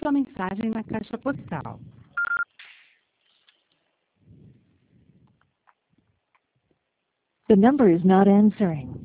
sua mensagem na caixa postal. The number is not answering.